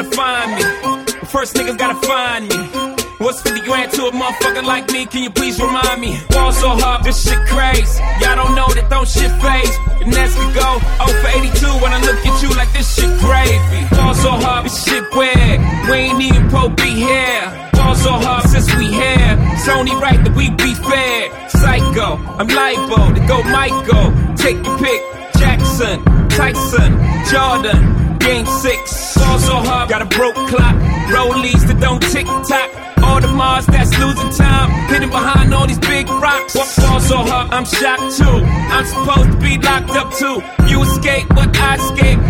wanna find me. But first niggas gotta find me. What's 50 grand to a motherfucker like me? Can you please remind me? Ball so hard, this shit crazy. Y'all don't know that don't shit phase. The next could go 0 for 82 when I look at you like this shit gravy. Ball so hard, this shit weird. We ain't even pro be here. Ball so hard since we here. It's only right that we be fair. Psycho, I'm libo to go Michael. Take your pick. Jackson, Tyson, Jordan. Game 6, ball so hard, got a broke clock. Rollies that don't tick-tock. All the Mars that's losing time, hidden behind all these big rocks. Ball so hard, I'm shocked too. I'm supposed to be locked up too. You escape, but I escape.